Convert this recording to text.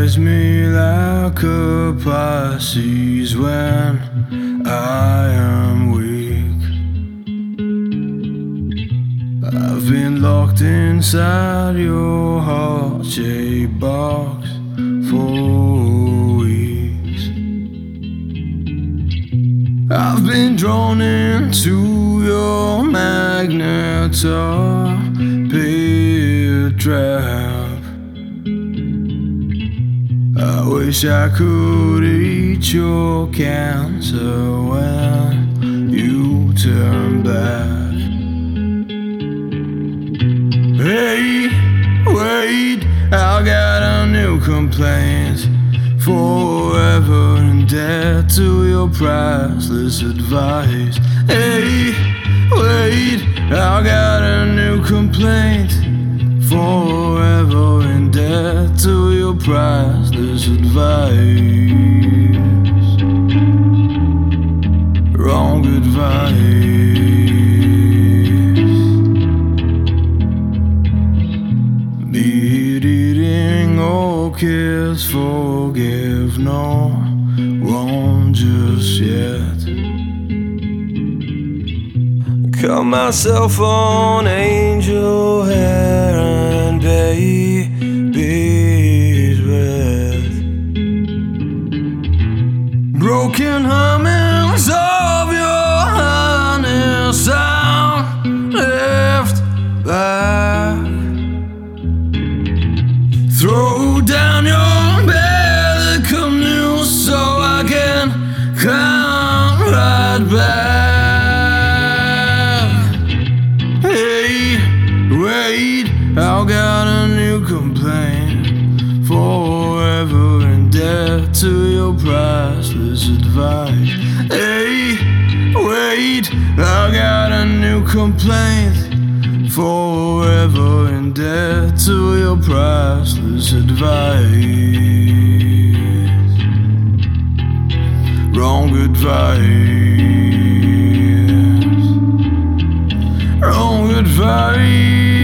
rise me like a Pisces when I am weak. I've been locked inside your heart-shaped box for weeks. I've been drawn into your magnet torpedo trap. I wish I could eat your cancer when you turn back. Hey, wait, I got a new complaint. Forever in debt to your priceless advice. Hey, wait, I got a new complaint. Forever in debt to your priceless advice. Wrong advice. Be it eating or kiss, forgive no one just yet. Cut myself on angel hair and baby's breath. Broken hummings of your honey sound left back. Throw down your belly canoe so I can come right back. Hey, wait, I got a new complaint. Forever in debt to your priceless advice. Hey, wait, I got a new complaint. Forever in debt to your priceless advice. Wrong advice. Wrong advice.